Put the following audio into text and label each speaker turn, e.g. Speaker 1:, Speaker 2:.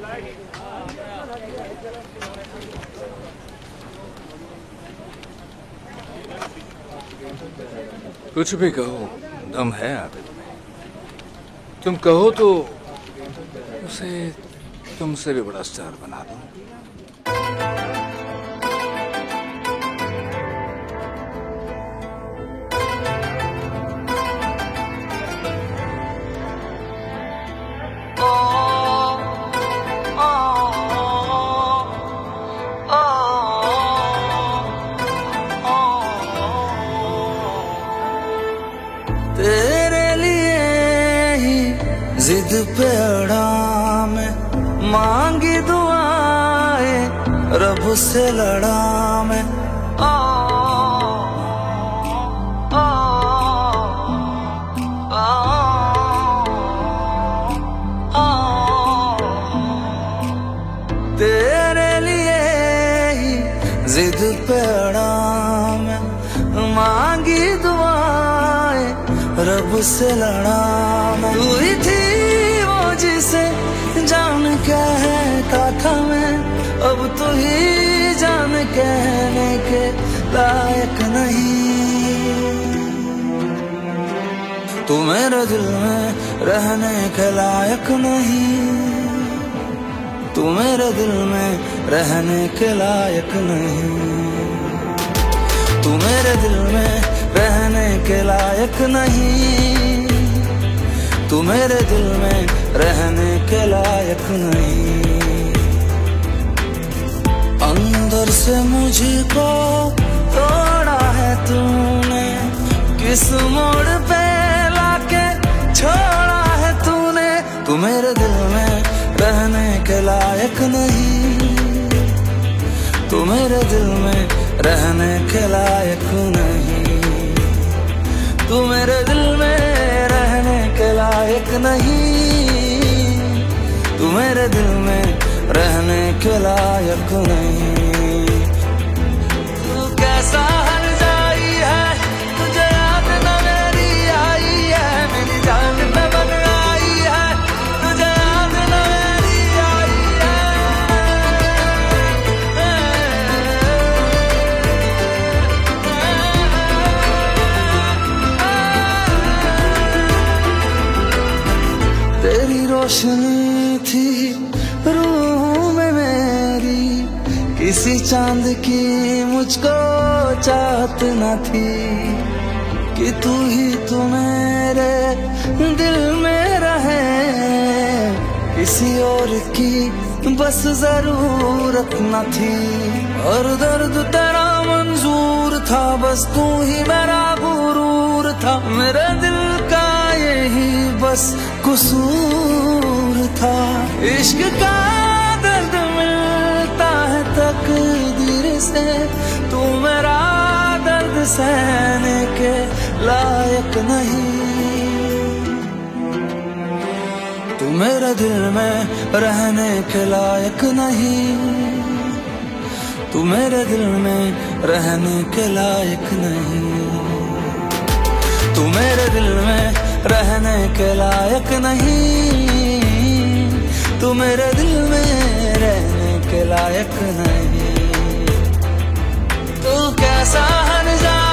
Speaker 1: कुछ भी कहो, दम है आबिद में। तुम कहो तो उसे तुमसे भी बड़ा स्टार बना दूं।
Speaker 2: तेरे लिए ही जिद पे अड़ा मैं, मांगी दुआएं रब से लड़ा मैं। तेरे लिए ही जिद पे अड़ा मैं, मांगी दुआएं रब से लड़ा मैं। तू ही थी वो जिसे जान कहता था मैं, अब तू ही जान कहने के लायक नहीं। तू मेरे दिल में रहने के लायक नहीं, तू मेरे दिल में रहने के लायक नहीं। तू मेरे दिल में रहने के लायक नहीं, तू मेरे दिल में रहने के लायक नहीं। अंदर से मुझको तोड़ा है तूने, किस मोड़ पे लाके छोड़ा है तूने। तू मेरे दिल में रहने के लायक नहीं, तू मेरे दिल में रहने के लायक नहीं। तू मेरे दिल में रहने के लायक नहीं, तू मेरे दिल में रहने के लायक नहीं। तू कैसा हर जाई है, तुझे याद न मेरी आई है, मेरी जान न बन आई है, तुझे याद न मेरी आई है। तेरी रोशनी थी रूह में मेरी, किसी चांद की मुझको चाहत न थी, कि तू ही तू मेरे दिल में रहे, किसी और की बस जरूरत न थी। और दर्द तेरा मंजूर था, बस तू ही मेरा गुरूर था, मेरे दिल का यही बस कसूर था। इश्क का दर्द मिलता है तकदीर से, तू मेरा दर्द सहने के लायक नहीं। तू मेरे दिल में रहने के लायक नहीं, तू मेरे दिल में रहने के लायक नहीं। तू मेरे दिल में रहने के लायक नहीं, तू मेरे दिल में रहने के लायक नहीं। तू कैसा हर जा